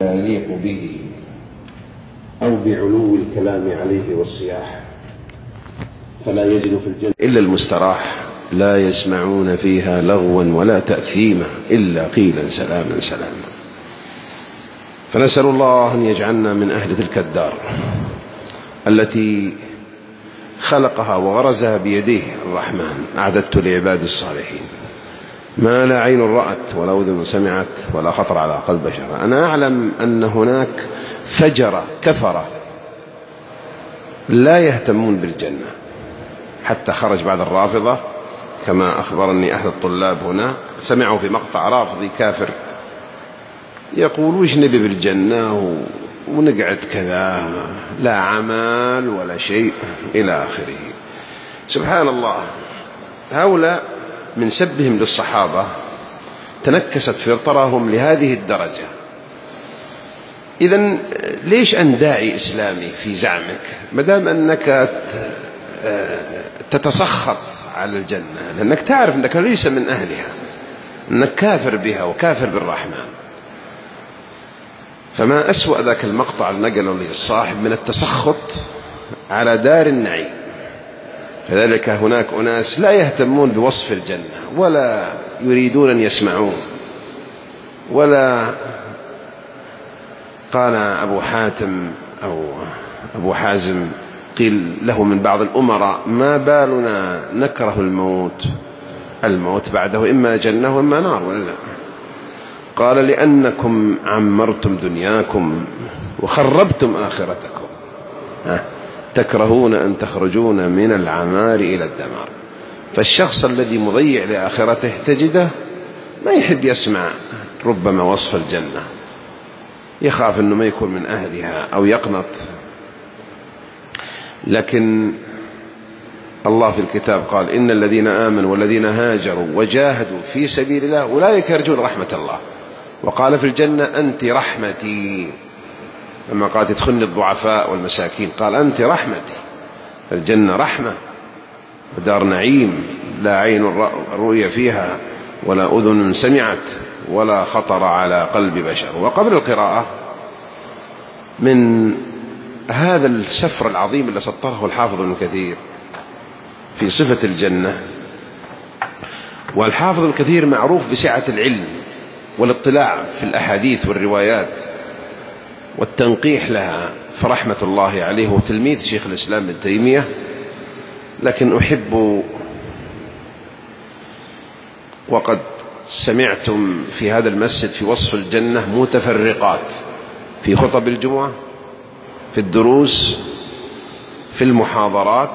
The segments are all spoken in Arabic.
يليق به أو بعلو الكلام عليه والصياح، فلا يجد في الجنة إلا المستراح، لا يسمعون فيها لغوا ولا تأثيما إلا قيلا سلاما سلاما. فنسأل الله أن يجعلنا من أهل تلك الدار التي خلقها وغرزها بيديه الرحمن، أعددت لعباد الصالحين ما لا عين رأت ولا أذن سمعت ولا خطر على قلب بشر. أنا أعلم أن هناك فجر كفرة لا يهتمون بالجنة، حتى خرج بعد الرافضة كما أخبرني أحد الطلاب هنا، سمعوا في مقطع رافضي كافر يقول وش نبي بالجنة ونقعد كذا لا عمل ولا شيء إلى آخره. سبحان الله، هؤلاء من سبهم للصحابة تنكست فطرهم لهذه الدرجة. إذن ليش أن داعي إسلامي في زعمك مدام أنك تتسخط على الجنة، لأنك تعرف أنك ليس من أهلها، أنك كافر بها وكافر بالرحمن. فما أسوأ ذاك المقطع النقل لي الصاحب من التسخط على دار النعيم. كذلك هناك أناس لا يهتمون بوصف الجنة ولا يريدون أن يسمعون. ولا قال أبو حاتم أو أبو حازم قيل له من بعض الأمراء ما بالنا نكره الموت بعده إما جنة وإما نار ولا لا؟ قال لأنكم عمرتم دنياكم وخربتم آخرتكم، تكرهون أن تخرجون من العمار إلى الدمار. فالشخص الذي مضيع لآخرته تجده ما يحب يسمع ربما وصف الجنة، يخاف أنه ما يكون من أهلها أو يقنط. لكن الله في الكتاب قال إن الذين آمنوا والذين هاجروا وجاهدوا في سبيل الله أولئك يرجون رحمة الله. وقال في الجنة أنت رحمتي، لما قال تدخلني الضعفاء والمساكين قال أنت رحمتي. الجنة رحمة ودار نعيم لا عين رؤي فيها ولا أذن سمعت ولا خطر على قلب بشر. وقبل القراءة من هذا السفر العظيم اللي سطره الحافظ ابن كثير في صفة الجنة، والحافظ ابن كثير معروف بسعة العلم والاطلاع في الأحاديث والروايات والتنقيح لها، فرحمة الله عليه وتلميذ شيخ الإسلام ابن تيمية. لكن أحب وقد سمعتم في هذا المسجد في وصف الجنة متفرقات في خطب الجمعة، في الدروس، في المحاضرات.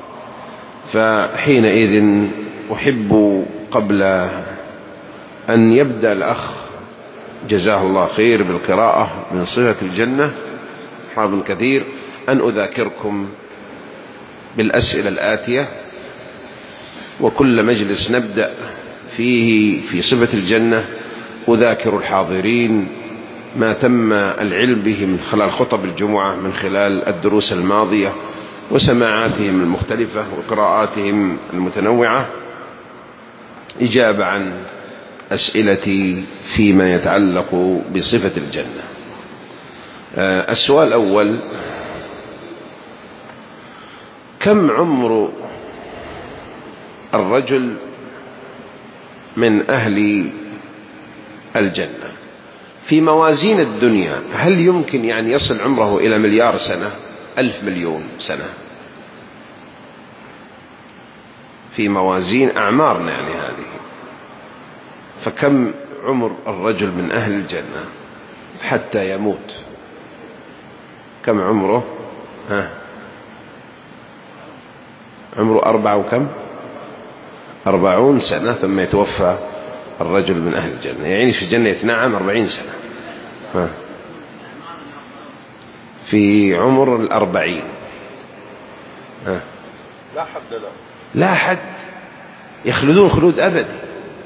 فحينئذ أحب قبل أن يبدأ الأخ جزاه الله خير بالقراءة من صفة الجنة حافظ كثير أن أذاكركم بالأسئلة الآتية، وكل مجلس نبدأ فيه في صفة الجنة أذاكر الحاضرين ما تم العلم به من خلال خطب الجمعة، من خلال الدروس الماضية وسماعاتهم المختلفة وقراءاتهم المتنوعة، إجابة عن أسئلتي فيما يتعلق بصفة الجنة. السؤال الأول: كم عمر الرجل من أهل الجنة في موازين الدنيا؟ هل يمكن يعني يصل عمره إلى 1,000,000,000 سنة، 1,000,000,000 سنة في موازين أعمارنا يعني هذه؟ فكم عمر الرجل من أهل الجنة حتى يموت؟ كم عمره؟ عمره 40 سنة ثم يتوفى الرجل من أهل الجنة، يعني في الجنة يتنعم 40 سنة في عمر 40. لا حد، يخلدون خلود أبدي،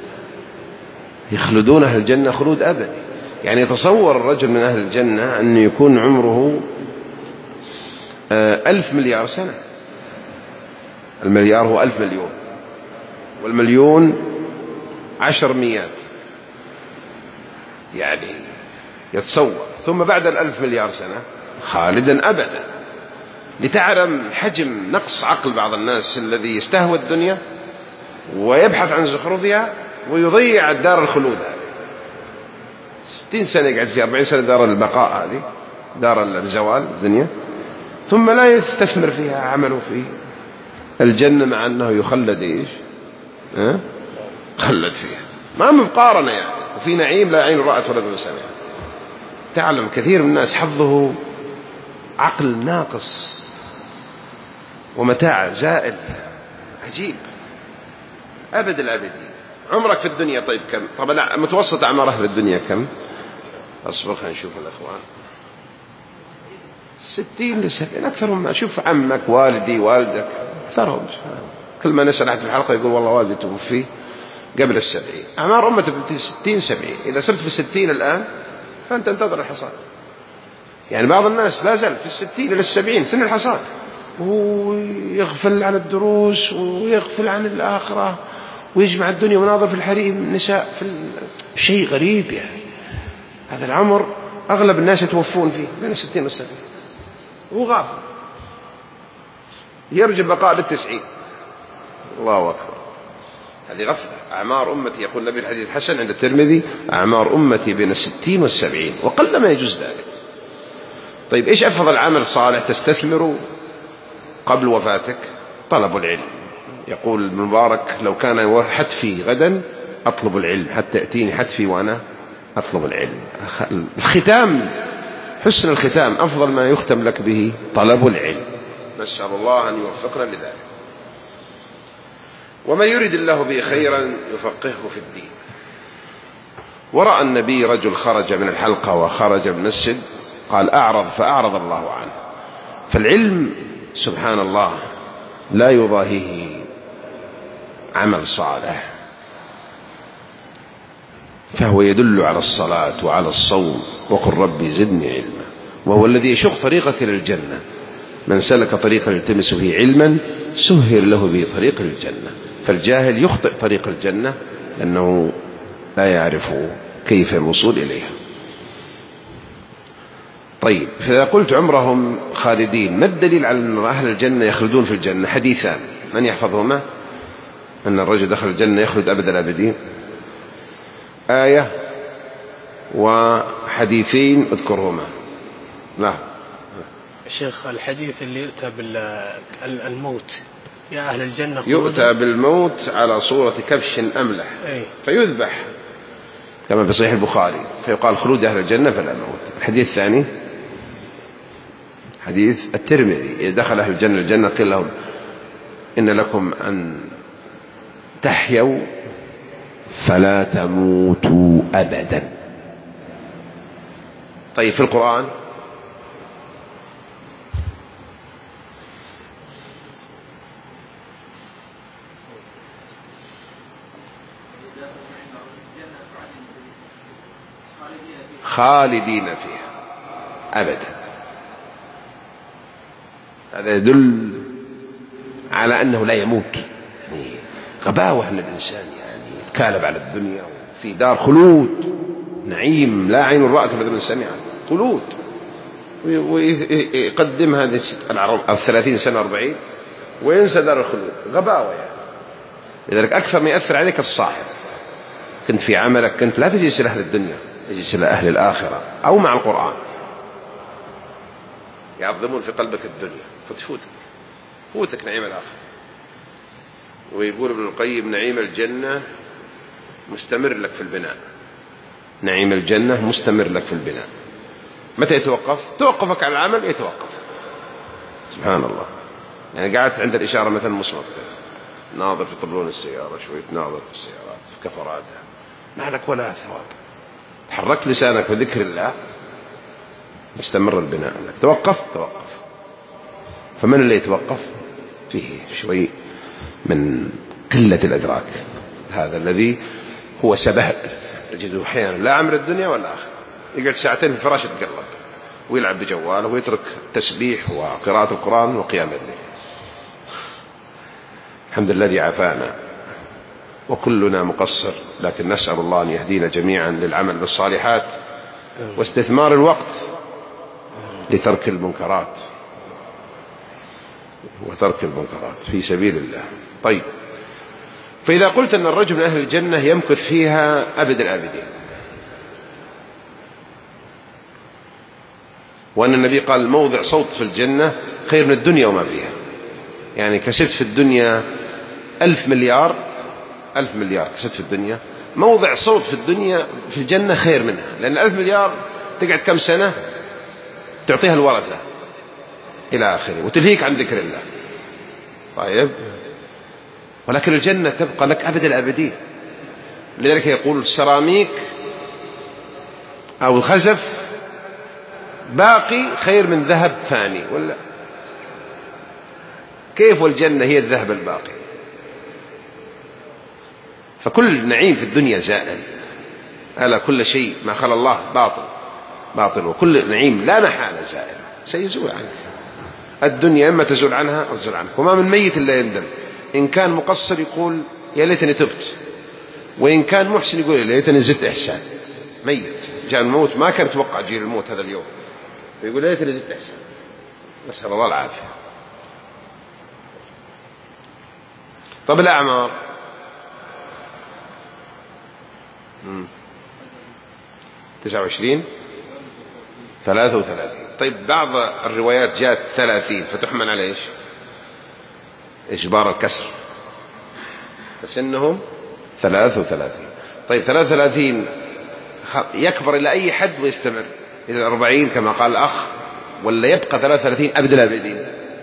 يخلدون أهل الجنة خلود أبدي. يعني يتصور الرجل من أهل الجنة أن يكون عمره 1,000,000,000,000 سنة. المليار هو 1,000,000,000، والمليون 10 مئات. يعني يتصور ثم بعد 1000 مليار سنة خالدا أبدا، لتعلم حجم نقص عقل بعض الناس الذي يستهوى الدنيا ويبحث عن زخرفها ويضيع الدار الخلود هذه. 60 سنة يقعد فيها، 40 سنة دار البقاء هذه، دار الزوال الدنيا، ثم لا يستثمر فيها عمله في الجنة، مع أنه يخلد إيش؟ خلد فيها، ما مقارنة يعني، وفي نعيم لا عين رأت ولا أذن سمعت. تعلم كثير من الناس حظه عقل ناقص ومتاع زائل عجيب أبد الأبدي. عمرك في الدنيا طيب كم؟ طبعا لا، متوسط أعمار أهل الدنيا كم؟ أصبر خلينا نشوف الأخوان. 60 ل70، أكثرهم. ما أشوف عمك، والدي، والدك، أكثرهم. كل ما نسأل أحد في الحلقة يقول والله والدي توفي قبل 70. أعمار أمة 60 70. إذا صرت في 60 الآن فأنت انتظر الحصاد. يعني بعض الناس لا زال في 60 إلى 70 سن الحصاد، ويغفل عن الدروس ويغفل عن الآخرة ويجمع الدنيا وناظر في الحريم النساء شيء غريب يعني. هذا العمر أغلب الناس يتوفون فيه بين 60 و70، هو غافل يرجى بقاء لل90. الله أكبر، هذه غفلة. أعمار أمتي، يقول النبي الحديث الحسن عند الترمذي، أعمار أمتي بين 60 و70، وقل ما يجوز ذلك. طيب إيش أفضل عمل صالح تستثمر قبل وفاتك؟ طلب العلم. يقول ابن مبارك لو كان حتفي غدا أطلب العلم حتى يأتيني حتفي وأنا أطلب العلم. الختام، حسن الختام أفضل ما يختم لك به طلب العلم. نسأل الله أن يوفقنا لذلك. ومن يريد الله به خيرا يفقهه في الدين. ورأى النبي رجل خرج من الحلقة وخرج من المسجد، قال أعرض، فأعرض الله عنه. فالعلم سبحان الله لا يضاهيه عمل صالح، فهو يدل على الصلاة وعلى الصوم، وقل ربي زدني علما، وهو الذي يشق طريقك للجنة. من سلك طريقا يلتمس فيه علما سهل له به طريق الجنة. فالجاهل يخطئ طريق الجنة لأنه لا يعرف كيف الوصول إليها. طيب، فإذا قلت عمرهم خالدين، ما الدليل على أن أهل الجنة يخلدون في الجنة؟ حديثان، من يحفظهما؟ أن الرجل دخل الجنة يخلد أبد الآبدين، آية وحديثين اذكرهما. لا شيخ، الحديث اللي يؤتى بالموت يا أهل الجنة، يؤتى بالموت على صورة كبش أملح فيذبح كما في صحيح البخاري، فيقال خلود أهل الجنة فلا موت. الحديث الثاني حديث الترمذي، إذا دخل أهل الجنة الجنة قيل لهم إن لكم أن تحيوا فلا تموتوا أبدا. طيب في القرآن خالدين فيها أبدا. هذا يدل على أنه لا يموت. غباوة من الإنسان يعني يتكالب على الدنيا في دار خلود، نعيم لا عين رأت ولا أذن سمعت، خلود، ويقدم هذه 30 سنة 40 وينسى دار الخلود. غباوة يعني. لذلك أكثر ما يأثر عليك الصاحب. كنت في عملك كنت لا تجلس إلى أهل الدنيا، تجلس إلى أهل الآخرة، أو مع القرآن. يعظمون في قلبك الدنيا فتفوتك نعيم الآخرة. ويقول ابن القيم نعيم الجنة مستمر لك في البناء. نعيم الجنة مستمر لك في البناء. متى يتوقف؟ توقفك على العمل يتوقف. سبحان الله. يعني قعدت عند الإشارة مثلا مصمت ناظر في طبلون السيارة، شوية ناظر في السيارات في كفراتها، ما لك ولا ثواب. تحركت لسانك في ذكر الله مستمر البناء لك. توقف. فمن اللي يتوقف؟ فيه شوي من قلة الأدراك. هذا الذي هو سبب تجده أحيانا لا عمر الدنيا ولا آخر، يقعد ساعتين في الفراش يتقلب ويلعب بجواله ويترك تسبيح وقراءة القرآن وقيام الليل. الحمد لله الذي عافانا، وكلنا مقصر، لكن نسأل الله أن يهدينا جميعا للعمل بالصالحات واستثمار الوقت لترك المنكرات وترك المنكرات في سبيل الله. طيب، فإذا قلت أن الرجل من أهل الجنة يمكث فيها أبد الآبدين، وأن النبي قال موضع صوت في الجنة خير من الدنيا وما فيها، يعني كسبت في الدنيا 1000 مليار كسبت في الدنيا، موضع صوت في الدنيا في الجنة خير منها، لأن 1000 مليار تقعد كم سنة تعطيها الورثة إلى آخره وتلهيك عن ذكر الله. طيب، ولكن الجنة تبقى لك أبد الأبدين. لذلك يقول السراميك أو الخزف باقي خير من ذهب فاني، ولا كيف؟ والجنة هي الذهب الباقي. فكل نعيم في الدنيا زائل، ألا كل شيء ما خلى الله باطل، وكل نعيم لا محالة زائل سيزول عنك. الدنيا إما تزول عنها أو تزول عنك، وما من ميت إلا يندم. إن كان مقصر يقول يا ليتني تبت، وإن كان محسن يقول يا ليتني زدت إحسان. ميت جاء الموت ما كان يتوقع جيل الموت هذا اليوم، فيقول يا ليتني زدت إحسان، نسأل الله العافية. طب الأعمار 29 33. طيب بعض الروايات جاءت 30 فتحمل على إيش؟ إجبار الكسر، فسنهم 33. طيب 33 يكبر إلى أي حد ويستمر إلى 40 كما قال الأخ، ولا يبقى 33 أبد الآبدين؟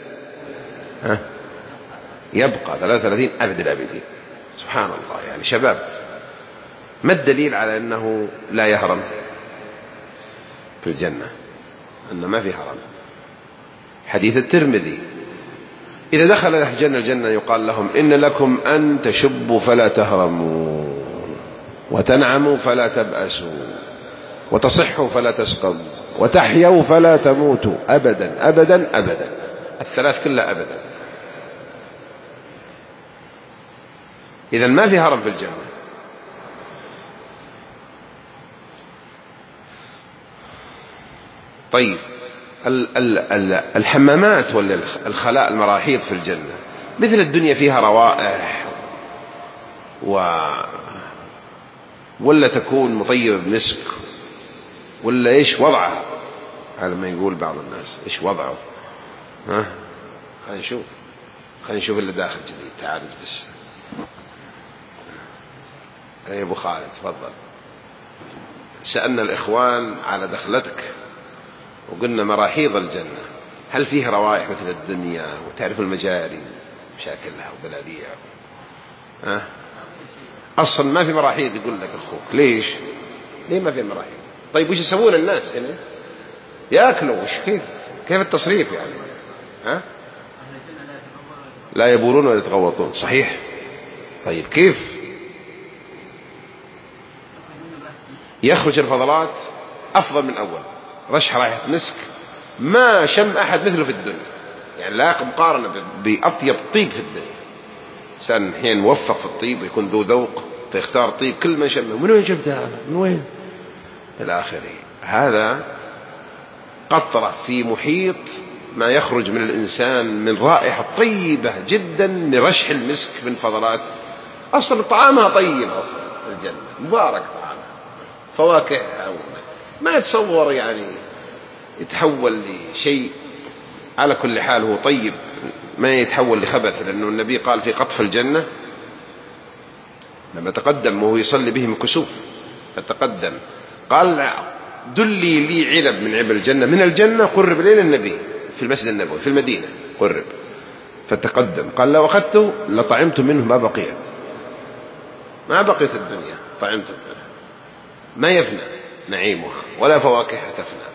يبقى 33 أبد الآبدين. سبحان الله، يعني شباب، ما الدليل على أنه لا يهرم في الجنة؟ أن ما في هرم. حديث الترمذي إذا دخل أهل الجنة يقال لهم إن لكم أن تشبوا فلا تهرموا، وتنعموا فلا تبأسوا، وتصحوا فلا تسقموا، وتحيوا فلا تموتوا أبدا أبدا أبدا. الثلاث كلها أبدا. إذن ما في هرم في الجنة. طيب الحمامات ولا الخلاء المراحيض في الجنة مثل الدنيا فيها روائح ولا تكون مطيبة بمسك، ولا إيش وضعها؟ على ما يقول بعض الناس إيش وضعه. خلينا نشوف اللي داخل جديد. تعال اجلس يا أبو خالد، تفضل. سألنا الإخوان على دخلتك وقلنا مراحيض الجنة هل فيه روائح مثل الدنيا، وتعرف المجاري مشاكلها وبلاديع؟ أصلا ما في مراحيض. يقول لك أخوك ليه ما في مراحيض؟ طيب وش يسوون الناس هنا؟ يأكلوا. كيف التصريف يعني؟ لا يبولون ولا يتغوطون. صحيح. طيب كيف يخرج الفضلات أفضل من أول؟ رشح رائحة مسك ما شم أحد مثله في الدنيا، يعني لا مقارنة بأطيب طيب في الدنيا. إنسان حين موفق في الطيب ويكون ذو ذوق فيختار طيب كل من شمه من وين جبت هذا، من وين إلى آخره. هذا قطرة في محيط ما يخرج من الإنسان من رائحة طيبة جدا من رشح المسك من فضلات. أصلا طعامها طيب، أصلا الجنة مبارك طعامها، فواكه ما يتصور يعني يتحول لشيء. على كل حال هو طيب، ما يتحول لخبث، لأنه النبي قال في قطف الجنة لما تقدم وهو يصلي بهم كسوف فتقدم قال دلي لي علب من علب الجنة من الجنة قرب لين النبي في المسجد النبوي في المدينة قرب، فتقدم قال لو أخذته لطعمت منه ما بقيت الدنيا طعمت منه. ما يفنى نعيمها ولا فواكهها تفنى.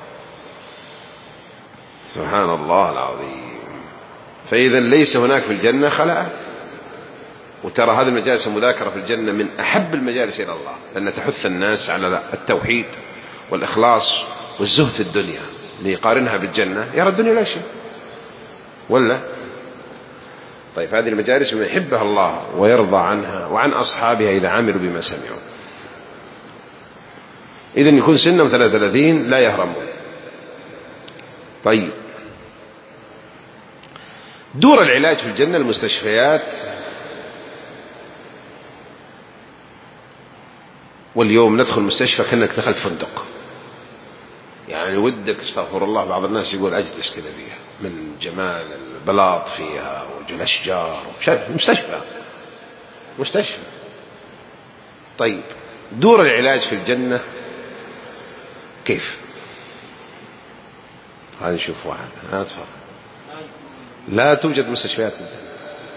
سبحان الله العظيم. فإذا ليس هناك في الجنة خلاء. وترى هذه المجالس المذاكرة في الجنة من أحب المجالس إلى الله، لأن تحث الناس على التوحيد والإخلاص والزهد في الدنيا. ليقارنها بالجنة يرى الدنيا لا شيء ولا. طيب هذه المجالس من يحبها الله ويرضى عنها وعن أصحابها إذا عملوا بما سمعوا. إذن يكون سنهم 33 لا يهرمون. طيب، دور العلاج في الجنة المستشفيات، واليوم ندخل مستشفى كأنك دخلت فندق، يعني ودك استغفر الله، بعض الناس يقول أجلس كذا فيها من جمال البلاط فيها والأشجار، مستشفى. طيب، دور العلاج في الجنة كيف؟ هذا نشوف واحد. أتفضل. لا توجد مستشفيات في الجنة.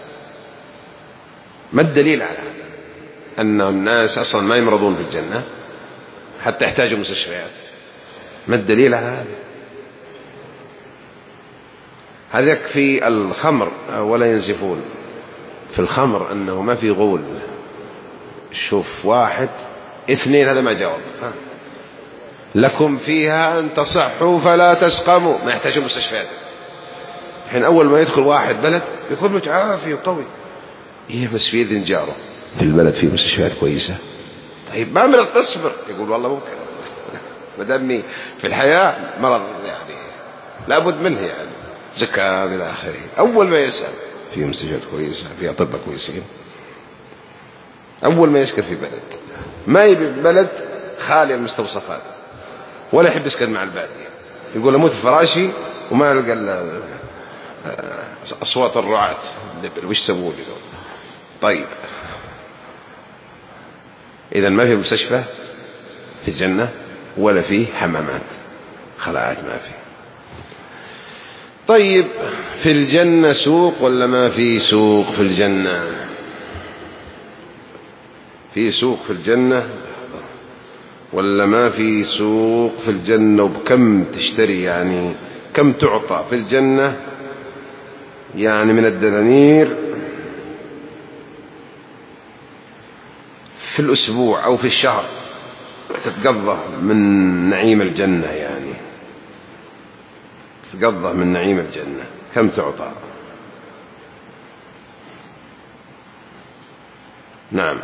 ما الدليل على هذا؟ أن الناس أصلا ما يمرضون في الجنة حتى يحتاجوا مستشفيات. ما الدليل على هذا؟ هذاك في الخمر ولا ينزفون في الخمر أنه ما في غول. شوف، 1 2 هذا ما جاوب. لكم فيها أن تصحوا فلا تسقموا، ما يحتاجون مستشفيات. الحين أول ما يدخل واحد بلد يكون متعافي وقوي، بس في إذن جاره في البلد في مستشفيات كويسة. طيب ما مرض تصبر، يقول والله ممكن ما دامي في الحياة مرض يعني لابد منه، يعني زكاة إلى آخره. أول ما يسأل في مستشفيات كويسة، في أطباء كويسين. أول ما يسكن في بلد، ما يبي بلد خالي المستوصفات، ولا يحب يسكن مع البادية. يقول أموت في فراشي وما ألقى أصوات الرعاة، وش سووا لي دول؟ طيب، إذن ما في مستشفى في الجنة ولا في حمامات، خلاعات ما في. طيب، في الجنة سوق ولا ما في سوق في الجنة؟ في سوق في الجنة ولا ما في سوق في الجنة؟ وبكم تشتري؟ يعني كم تعطى في الجنة يعني من الدنانير في الأسبوع أو في الشهر تتقضى من نعيم الجنة؟ يعني تتقضى من نعيم الجنة كم تعطى؟ نعم،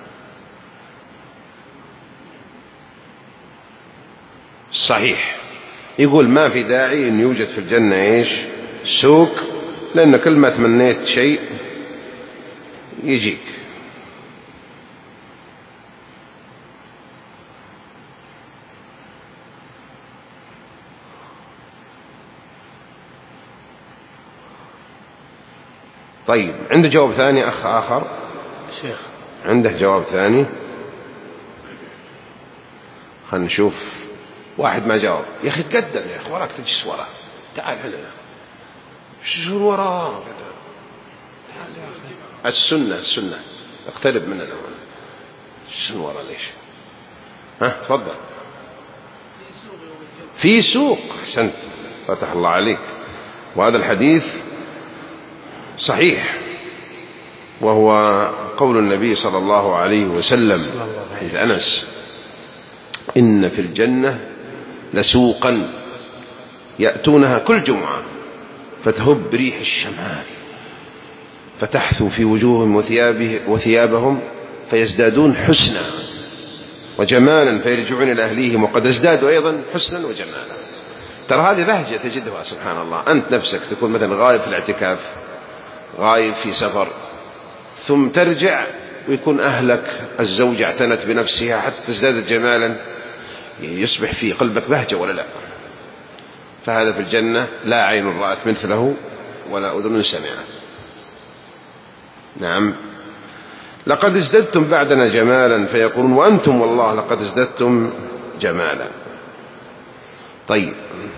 صحيح. يقول ما في داعي أن يوجد في الجنة سوق، لأن كل ما تمنيت شيء يجيك. طيب، عنده جواب ثاني أخ آخر؟ شيخ عنده جواب ثاني؟ خلنا نشوف. واحد ما جاوب. يا أخي تقدم يا أخي، وراك تجلس وراه، تعال هنا. شو وراه؟ السنة اقترب مننا. شو ورا ليش؟ تفضل. في سوق. أحسنت، فتح الله عليك. وهذا الحديث صحيح، وهو قول النبي صلى الله عليه وسلم حديث أنس: إن في الجنة لسوقا يأتونها كل جمعة فتهب ريح الشمال فتحثو في وجوههم وثيابهم فيزدادون حسنا وجمالا فيرجعون إلى أهليهم وقد ازدادوا أيضا حسنا وجمالا. ترى هذه بهجة تجدها سبحان الله. أنت نفسك تكون مثلا غايب في الاعتكاف، غايب في سفر، ثم ترجع ويكون أهلك الزوجة اعتنت بنفسها حتى تزداد جمالا، يصبح في قلبك بهجة ولا لا؟ فهذا في الجنة لا عين رأت مثله ولا أذن سمعت. نعم. لقد ازددتم بعدنا جمالا فيقولون وأنتم والله لقد ازددتم جمالا. طيب،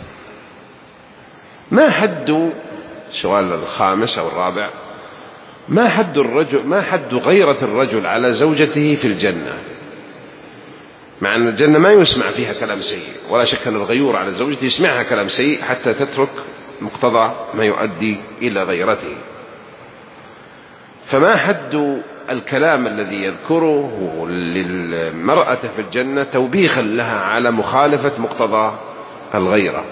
ما حد، السؤال الخامس أو الرابع، ما حد غيرة الرجل على زوجته في الجنة؟ مع أن الجنة ما يسمع فيها كلام سيء، ولا شك أن الغيور على زوجته يسمعها كلام سيء حتى تترك مقتضى ما يؤدي إلى غيرته. فما حد الكلام الذي يذكره للمرأة في الجنة توبيخا لها على مخالفة مقتضى الغيرة؟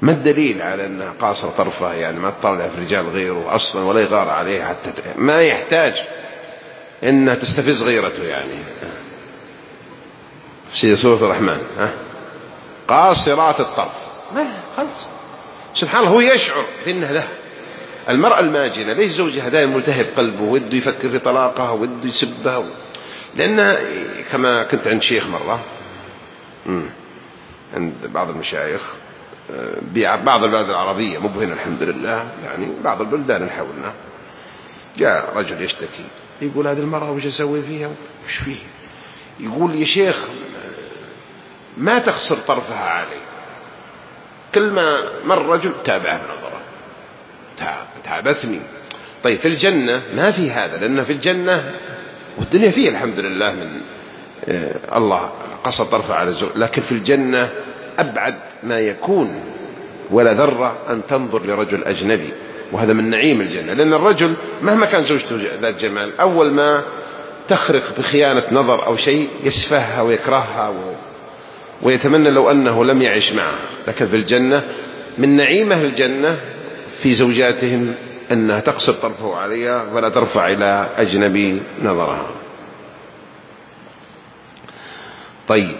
ما الدليل على أنها قاصرة طرفها؟ يعني ما تطلع في رجال غيره أصلا ولا يغار عليه حتى ما يحتاج أنها تستفز غيرته. يعني في سورة الرحمن قاصرات الطرف، ما خلص سبحان الله. هو يشعر بأنها له المرأة الماجنة، ليش زوجها دائما ملتهب قلبه وده يفكر في طلاقها وده يسبها لأن كما كنت عند شيخ مرة عند بعض المشايخ بعض البلاد العربية، مو هنا الحمد لله، يعني بعض البلدان اللي حولنا، جاء رجل يشتكي يقول هذه المرأة وش أسوي فيها وش فيه؟ يقول يا شيخ ما تخسر طرفها علي، كل ما مر رجل تابعه بنظره تعبتني. طيب في الجنة ما في هذا، لأن في الجنة والدنيا فيه الحمد لله من الله قصر طرفه على الزوج، لكن في الجنة أبعد ما يكون ولا ذرة أن تنظر لرجل أجنبي، وهذا من نعيم الجنة. لأن الرجل مهما كان زوجته ذات جمال أول ما تخرق بخيانة نظر أو شيء يسفهها ويكرهها ويتمنى لو أنه لم يعيش معها. لكن في الجنة من نعيمه الجنة في زوجاتهم أنها تقصر طرفه عليها ولا ترفع إلى أجنبي نظرها. طيب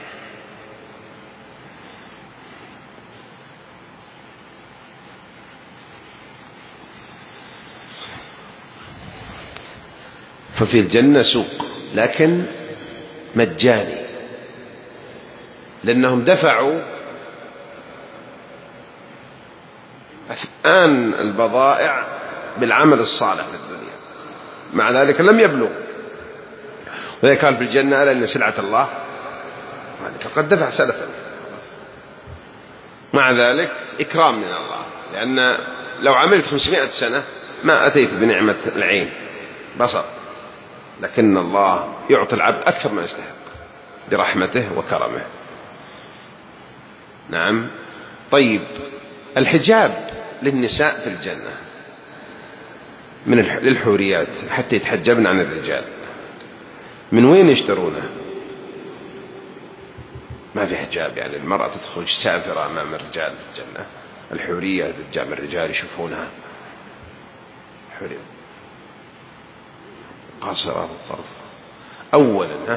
ففي الجنة سوق لكن مجاني، لأنهم دفعوا أثمان البضائع بالعمل الصالح في الدنيا، مع ذلك لم يبلغ. وإذا كان في الجنة ألا إن سلعة الله فقد دفع سلفا، مع ذلك إكرام من الله، لأن لو عملت 500 سنة ما أتيت بنعمة العين بصر، لكن الله يعطي العبد أكثر ما يستحق برحمته وكرمه. نعم. طيب الحجاب للنساء في الجنة للحوريات حتى يتحجبن عن الرجال، من وين يشترونه؟ ما في حجاب، يعني المرأة تدخل سافرة أمام الرجال في الجنة. الحورية الرجال الرجال يشوفونها حورية قاصرات الطرف. أولا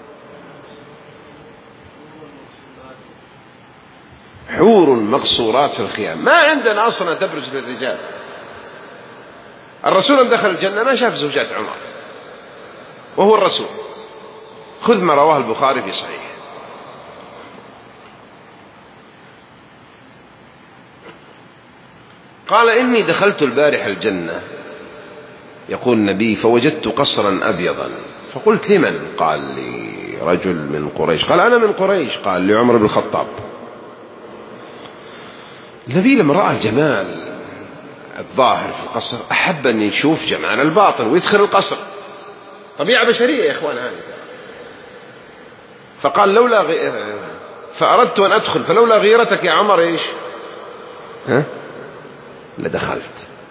حور مقصورات في الخيام، ما عندنا أصلا تبرز للرجال. الرسول لما دخل الجنة ما شاف زوجات عمر وهو الرسول. خذ ما رواه البخاري في صحيح، قال إني دخلت البارحة الجنة، يقول النبي، فوجدت قصرا أبيضا، فقلت لمن؟ قال لي رجل من قريش. قال أنا من قريش. قال لعمر بن الخطاب. النبي لما رأى الجمال الظاهر في القصر أحب أن يشوف جمال الباطن ويدخل القصر، طبيعة بشرية يا إخوان هذه. فقال فأردت أن أدخل فلولا غيرتك يا عمر إيش لدخلت.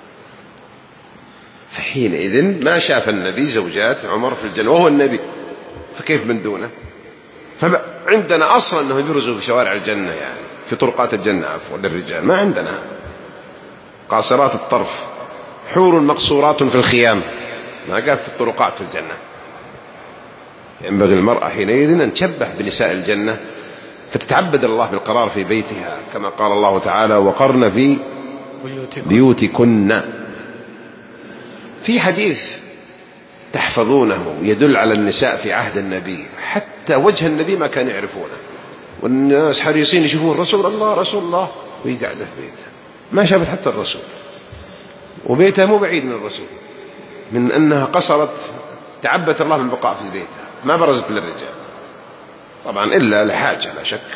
فحينئذ ما شاف النبي زوجات عمر في الجنة وهو النبي، فكيف من دونه؟ فعندنا أصلا أنه يبرزوا في شوارع الجنة، يعني في طرقات الجنة عفوا للرجال، ما عندنا. قاصرات الطرف، حور مقصورات في الخيام، ما قال في الطرقات في الجنة. ينبغي المرأة حينئذ أن تشبه بنساء الجنة فتتعبد الله بالقرار في بيتها، كما قال الله تعالى وقرن في بيوتكن. في حديث تحفظونه يدل على النساء في عهد النبي، حتى وجه النبي ما كانوا يعرفونه، والناس حريصين يشوفون رسول الله رسول الله، وهي قاعدة في بيتها ما شافت حتى الرسول، وبيتها مو بعيد من الرسول، من أنها قصرت تعبت الله بالبقاء في بيتها، ما برزت للرجال طبعا إلا لحاجة لا شك.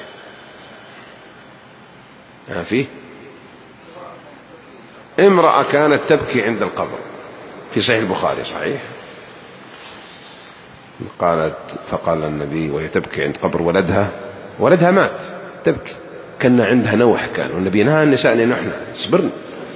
فيه امرأة كانت تبكي عند القبر في صحيح البخاري صحيح، فقال النبي وهي تبكي عند قبر ولدها مات تبكي، كان عندها نوح، كان والنبي نهى النساء أن ينحن اصبرن.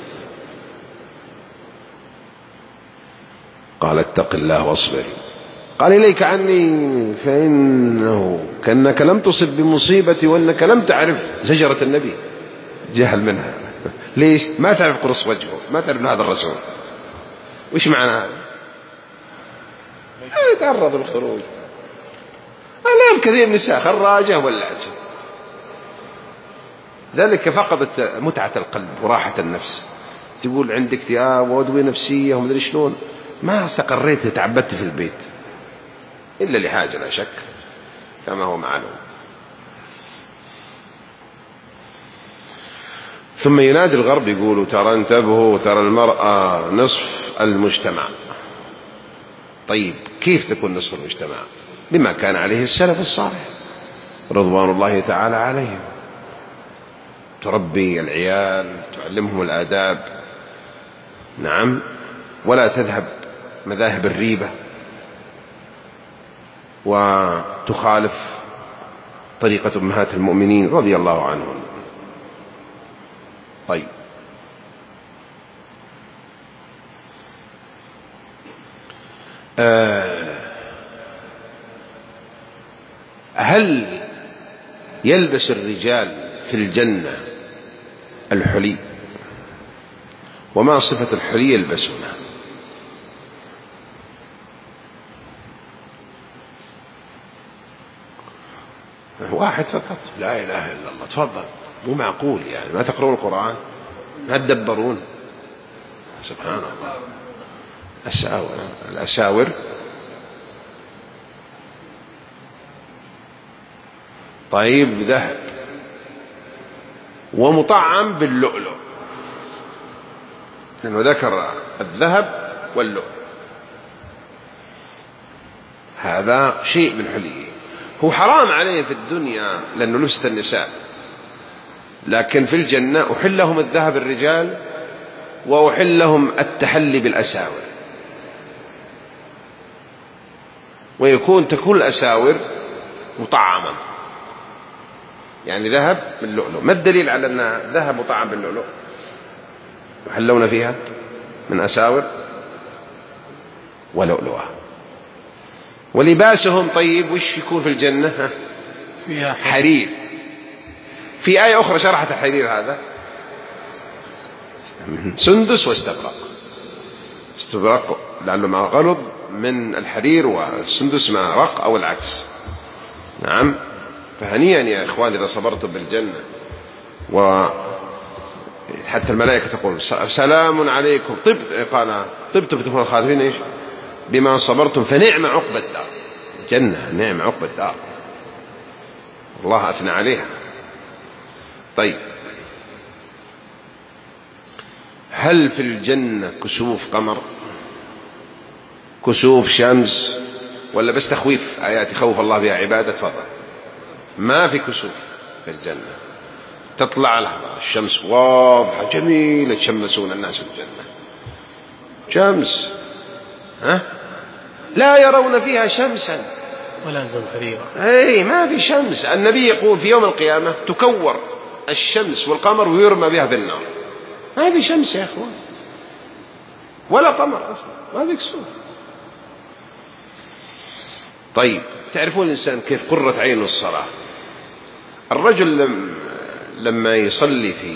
قال اتق الله واصبري. قال إليك عني فإنه كأنك لم تصب بمصيبتي وأنك لم تعرف. زجرة النبي جهل منها. ليش؟ ما تعرف قرص وجهه، ما تعرف هذا الرسول وش معنى هذا؟ يتعرض للخروج. الآن كثير من النساء خراجة ولا عجب، ذلك فقدت متعة القلب وراحة النفس. تقول عندك اكتئاب وأدوية نفسية ومدري شلون، ما استقريت تعبدت في البيت إلا لحاجة لا شك كما هو معلوم. ثم ينادي الغرب يقولوا ترى انتبهوا، ترى المرأة نصف المجتمع. طيب كيف تكون نصف المجتمع؟ بما كان عليه السلف الصالح رضوان الله تعالى عليهم. تربي العيال، تعلمهم الآداب، نعم، ولا تذهب مذاهب الريبة وتخالف طريقة أمهات المؤمنين رضي الله عنهم. طيب هل يلبس الرجال في الجنة الحلي؟ وما صفة الحلي يلبسونها؟ واحد فقط، لا إله إلا الله. تفضل. مو معقول يعني، ما تقرؤون القرآن؟ ما تدبرون؟ سبحان الله. الأساور طيب ذهب ومطعم باللؤلؤ، لأنه ذكر الذهب واللؤلؤ، هذا شيء من حليه. هو حرام عليه في الدنيا لأنه لبسة النساء، لكن في الجنة أحل لهم الذهب الرجال وأحل لهم التحلي بالأساور، تكون الأساور مطعما، يعني ذهب باللؤلؤ. ما الدليل على أن ذهب مطعم باللؤلؤ يحلون فيها من أساور ولؤلؤة؟ ولباسهم طيب وش يكون في الجنة؟ حرير. في آية أخرى شرحت الحرير هذا، سندس واستبرق. استبرق لعله مع غلظ من الحرير، والسندس مع رق أو العكس. نعم. فهنيئا يا إخواني إذا صبرتم بالجنة، وحتى الملائكة تقول سلام عليكم قال طبتم فتكونوا خالدين إيش بما صبرتم فنعم عقبى الدار. الجنة نعم عقبى الدار، الله أثنى عليها. طيب هل في الجنة كسوف قمر، كسوف شمس، ولا بس تخويف آيات يخوف الله بها عبادة؟ تفضل. ما في كسوف في الجنة، تطلع لحظة الشمس واضحة جميلة، يتشمسون الناس في الجنة شمس، لا يرون فيها شمسا ولا زمهريرا. ما في شمس. النبي يقول في يوم القيامة تكور الشمس والقمر ويرمى بها في النار. ما في شمس يا أخوان ولا قمر أصلا، ما في كسوف. طيب تعرفون الإنسان كيف قرة عينه الصلاة؟ الرجل لما يصلي في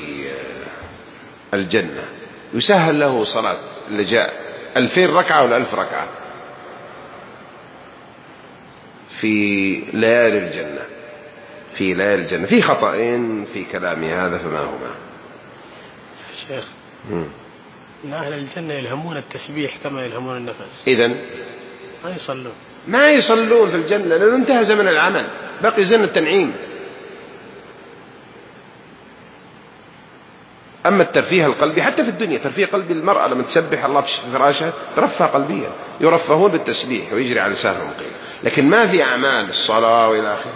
الجنة يسهل له صلاة اللي جاء 2000 ركعة ولا 1000 ركعة في ليالي الجنة. في ليالي الجنة في خطأين في كلامي هذا، فما هما؟ شيخ إن أهل الجنة يلهمون التسبيح كما يلهمون النفس. إذن ما يصلون في الجنة لأنه انتهى زمن العمل، بقي زمن التنعيم. أما الترفيه القلبي حتى في الدنيا، ترفيه قلبي المرأة لما تسبح الله في فراشها ترفه قلبيا، يرفهون بالتسبيح ويجري على لسانهم قيل، لكن ما في أعمال الصلاة وإلى آخره.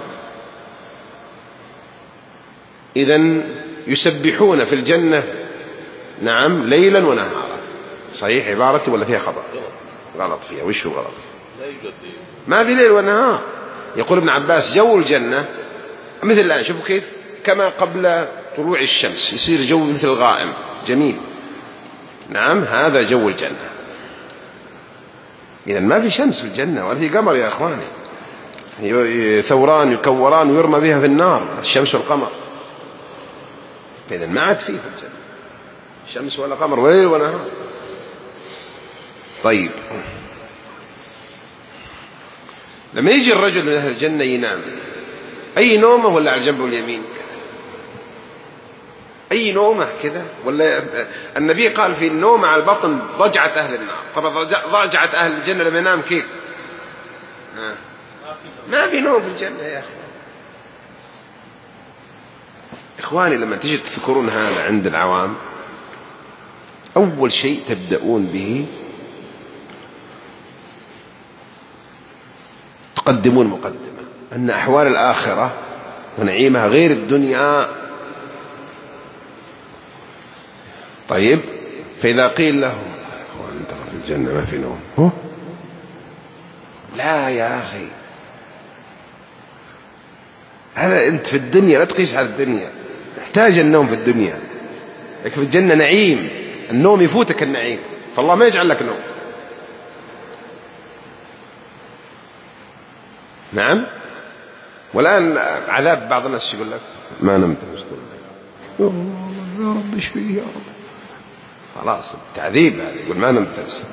إذن يسبحون في الجنة نعم ليلا ونهارا. صحيح عبارتي ولا فيها خطأ؟ غلط فيها. وش هو غلط؟ ما في ليل ونهار. يقول ابن عباس جو الجنة مثل الآن، شوفوا كيف كما قبل طلوع الشمس يصير جو مثل الغائم جميل. نعم هذا جو الجنة. إذن ما في شمس في الجنة ولا في قمر يا أخواني، ثوران يكوران ويرمى بها في النار الشمس والقمر. فإذا ما عاد فيه في الجنة شمس ولا قمر ولا ليل ولا نهار. طيب لما يجي الرجل من أهل الجنة ينام، أي نومة ولا على جنبه اليمين؟ أي نومة كذا؟ ولا النبي قال في النوم على البطن ضجعة أهل النار. طبعا ضجعة أهل الجنة لما ينام كيف؟ ما في نوم في الجنة يا أخي. إخواني لما تجي تفكرون هذا عند العوام، أول شيء تبدأون به تقدمون مقدمة أن أحوال الآخرة ونعيمها غير الدنيا. طيب فإذا قيل لهم أنت في الجنة ما في نوم، لا يا أخي هذا أنت في الدنيا لا تقيس على الدنيا، تحتاج النوم في الدنيا، لكن في الجنة نعيم، النوم يفوتك النعيم، فالله ما يجعل لك نوم. نعم. والآن عذاب بعض الناس يقول لك ما نمت يا رب ايش فيه يا رب، خلاص التعذيب هذا، يقول ما نمت بس.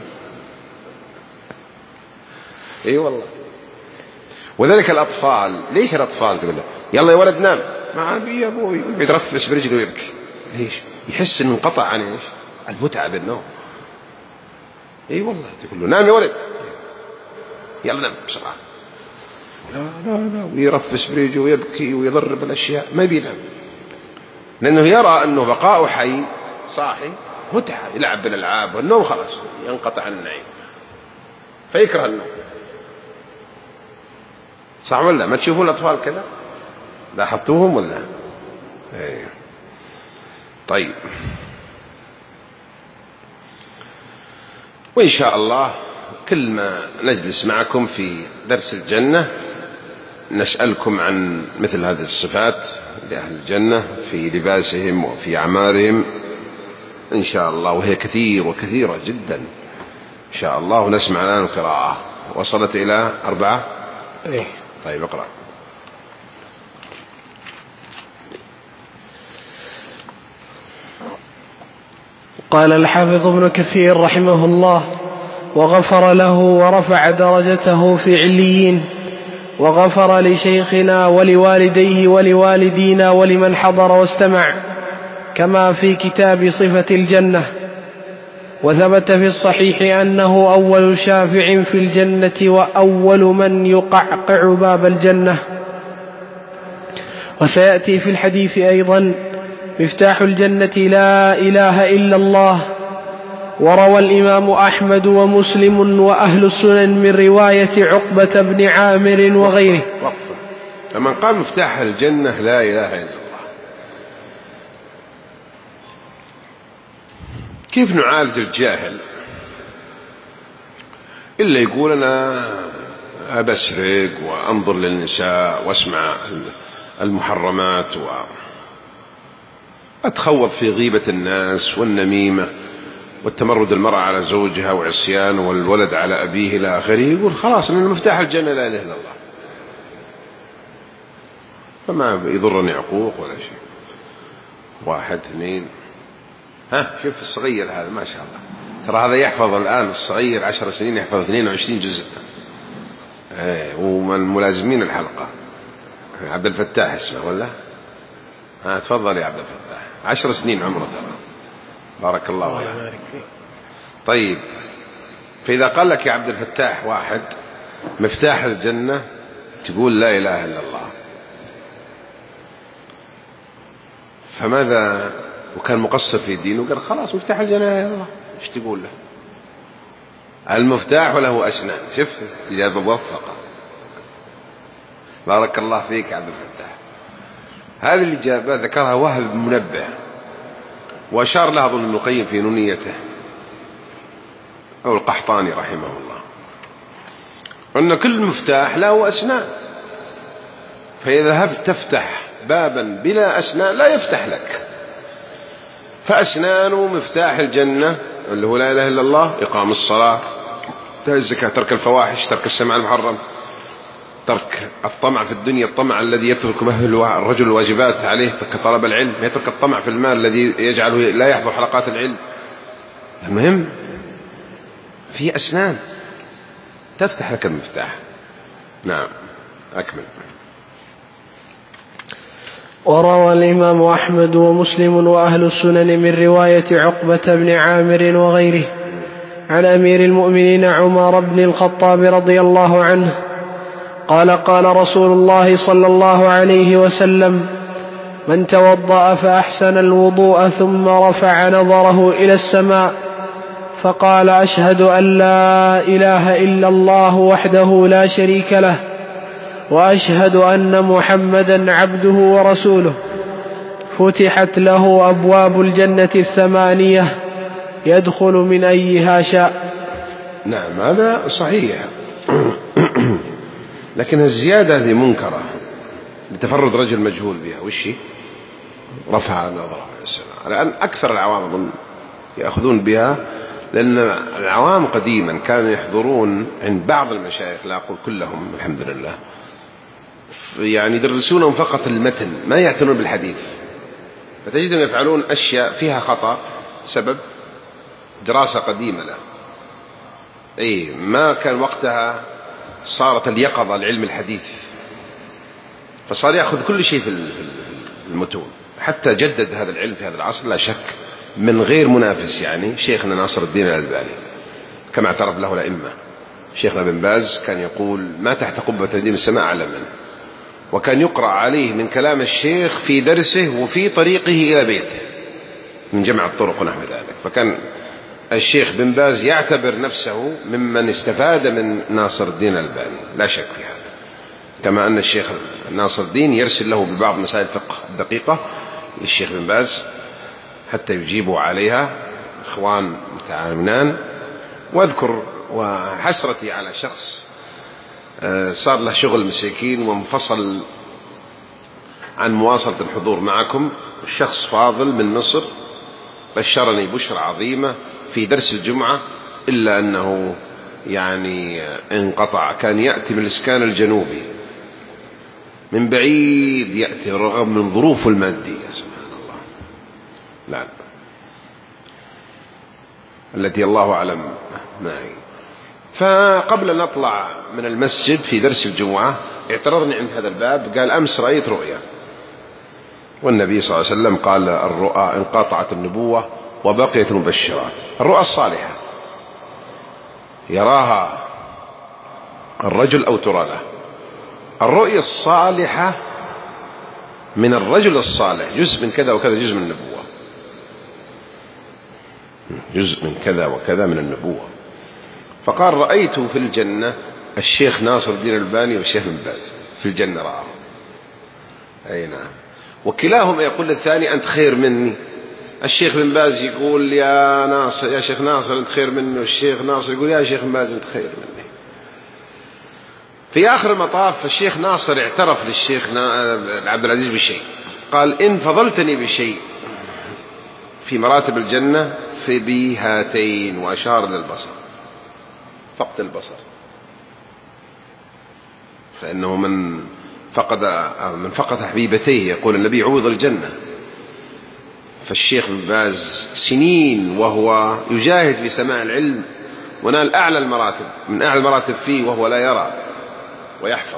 اي والله. وذلك الأطفال، ليش الأطفال تقول له يلا يا ولد نام، ما أبي يا أبوي، يترفس برجله ويبكي. ليش؟ يحس إنه انقطع عن إيش؟ المتعة بالنوم. اي والله. تقول له نام يا ولد، يلا نام بسرعة، لا لا لا، ويرفس برجله ويبكي ويضرب الأشياء، ما بينام، لأنه يرى أنه بقاء حي صاحي متعة، يلعب بالألعاب، والنوم خلاص ينقطع عن النعيم فيكره النوم. صح ولا ما تشوفون الأطفال كذا؟ لاحظتوهم ولا؟ ايه. طيب وإن شاء الله كل ما نجلس معكم في درس الجنة نسألكم عن مثل هذه الصفات لأهل الجنة في لباسهم وفي أعمارهم إن شاء الله، وهي كثير وكثيرة جدا إن شاء الله. ونسمع الآن القراءة وصلت إلى 4. إيه. طيب اقرأ. قال الحافظ ابن كثير رحمه الله: وغفر له ورفع درجته في عليين، وغفر لشيخنا ولوالديه ولوالدينا ولمن حضر واستمع، كما في كتاب صفة الجنة. وثبت في الصحيح أنه أول شافع في الجنة وأول من يقعقع باب الجنة. وسيأتي في الحديث أيضا: مفتاح الجنة لا إله إلا الله. وروى الإمام أحمد ومسلم وأهل السنن من رواية عقبة بن عامر وغيره. وقفة. فمن قال مفتاح الجنة لا إله إلا الله، كيف نعالج الجاهل إلا يقول أنا أبسرق وأنظر للنساء وأسمع المحرمات وأتخوض في غيبة الناس والنميمة والتمرد المرأة على زوجها وعصيان والولد على أبيه إلى آخره، يقول خلاص أن مفتاح الجنة لا إله إلا الله، فما يضرني عقوق ولا شيء. 1 2. شوف الصغير هذا ما شاء الله، ترى هذا يحفظ الآن، الصغير 10 سنين يحفظ 22 جزء، ومن ملازمين الحلقة. عبد الفتاح اسمه ولا؟ تفضل يا عبد الفتاح، 10 سنين عمره ترى، بارك الله فيك. طيب فإذا قال لك يا عبد الفتاح واحد مفتاح الجنة تقول لا إله إلا الله، فماذا؟ وكان مقصر في دينه قال خلاص مفتاح الجنة لا إله إلا الله، ايش تقول له؟ المفتاح وله أسنان. شوف إجابة موفقة، بارك الله فيك عبد الفتاح. هذه الإجابة ذكرها وهب بن منبه، وأشار لها ابن القيم في نونيته أو القحطاني رحمه الله، أن كل مفتاح له أسنان، فإذا ذهبت تفتح بابا بلا أسنان لا يفتح لك. فأسنان مفتاح الجنة اللي هو لا إله إلا الله، إقام الصلاة، إيتاء الزكاة، ترك الفواحش، ترك السمع المحرم، ترك الطمع في الدنيا، الطمع الذي يترك الرجل الواجبات عليه كطلب العلم، يترك الطمع في المال الذي يجعله لا يحضر حلقات العلم. المهم في أسنان تفتح لك المفتاح. نعم أكمل. وروى الإمام أحمد ومسلم وأهل السنن من رواية عقبة بن عامر وغيره عن أمير المؤمنين عمر بن الخطاب رضي الله عنه قال قال رسول الله صلى الله عليه وسلم: من توضأ فأحسن الوضوء ثم رفع نظره إلى السماء فقال: أشهد أن لا إله إلا الله وحده لا شريك له وأشهد أن محمدا عبده ورسوله، فتحت له أبواب الجنة 8 يدخل من أيها شاء. نعم هذا صحيح. لكن الزيادة هذه منكرة لتفرد رجل مجهول بها. وش رفع نظره إلى السماء؟ لأن أكثر العوام أظن يأخذون بها، لأن العوام قديما كانوا يحضرون عند بعض المشايخ، لا أقول كلهم الحمد لله، يعني يدرسونهم فقط المتن، ما يعتنون بالحديث، فتجدهم يفعلون أشياء فيها خطأ سبب دراسة قديمة له. ما كان وقتها صارت اليقظة لعلم الحديث، فصار يأخذ كل شيء في المتون، حتى جدد هذا العلم في هذا العصر لا شك من غير منافس. يعني شيخنا ناصر الدين الألباني كما اعترف له الأئمة، شيخنا بن باز كان يقول: ما تحت قبة تهديم السماء أعلى منه، وكان يقرأ عليه من كلام الشيخ في درسه وفي طريقه إلى بيته من جمع الطرق ونحو ذلك. فكان الشيخ بن باز يعتبر نفسه ممن استفاد من ناصر الدين الألباني، لا شك في هذا، كما أن الشيخ ناصر الدين يرسل له ببعض مسائل الفقه الدقيقة للشيخ بن باز حتى يجيبوا عليها إخوان متعاونان. واذكر وحسرتي على شخص صار له شغل مساكين وانفصل عن مواصلة الحضور معكم، الشخص فاضل من مصر بشرني بشرى عظيمة في درس الجمعة، إلا أنه يعني انقطع. كان يأتي من الإسكان الجنوبي من بعيد، يأتي رغم من ظروفه المادية، سبحان الله، لا التي الله أعلم معي. فقبل أن نطلع من المسجد في درس الجمعة اعترضني عند هذا الباب، قال: أمس رأيت رؤيا، والنبي صلى الله عليه وسلم قال: الرؤى انقطعت النبوة وبقيت المبشرات. الرؤى الصالحة يراها الرجل أو ترى له. الرؤيا الصالحة من الرجل الصالح جزء من كذا وكذا، جزء من النبوة، جزء من كذا وكذا من النبوة. فقال: رأيت في الجنة الشيخ ناصر الدين الألباني والشيخ بن باز في الجنة رأهم. أي نعم. وكلاهما يقول للثاني: أنت خير مني. الشيخ بن باز يقول: يا ناصر، يا شيخ ناصر أنت خير مني، والشيخ ناصر يقول: يا شيخ بن باز أنت خير مني. في آخر المطاف الشيخ ناصر اعترف للشيخ عبد العزيز بشيء، قال: إن فضلتني بشيء في مراتب الجنة فبهاتين، وأشار للبصر، فقد البصر، فإنه من فقد حبيبتيه يقول النبي عوض الجنة. فالشيخ بن باز سنين وهو يجاهد في سماع العلم ونال أعلى المراتب، من أعلى المراتب فيه وهو لا يرى ويحفظ.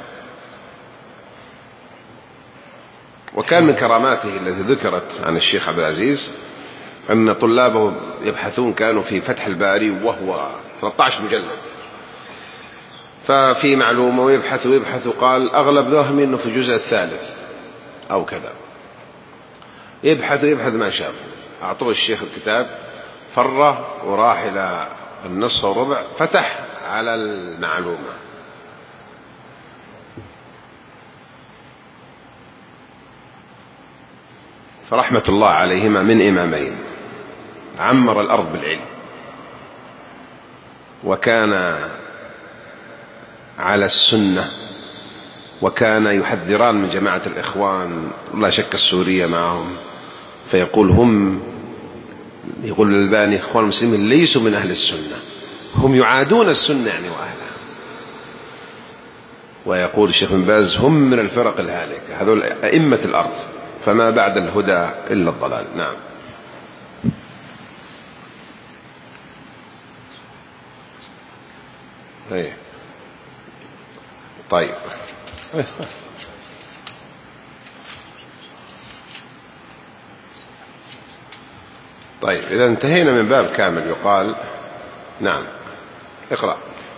وكان من كراماته التي ذكرت عن الشيخ عبد العزيز أن طلابه يبحثون كانوا في فتح الباري وهو 13 مجلد، ففي معلومة ويبحث قال: أغلب ذهمي أنه في الجزء الثالث أو كذا. يبحث ما شاف، أعطوه الشيخ الكتاب، فره وراح إلى النصف وربع، فتح على المعلومة، فرحمة الله عليهما من إمامين عمر الأرض بالعلم، وكان على السنة، وكان يحذران من جماعة الإخوان، لا شك السورية معهم، فيقول يقول الألباني: إخوان المسلمين ليسوا من أهل السنة، هم يعادون السنة يعني وأهلها. ويقول الشيخ بن باز هم من الفرق الهالكة، هذول أئمة الأرض، فما بعد الهدى إلا الضلال. نعم. طيب طيب إذا انتهينا من باب كامل يقال. نعم اقرأ.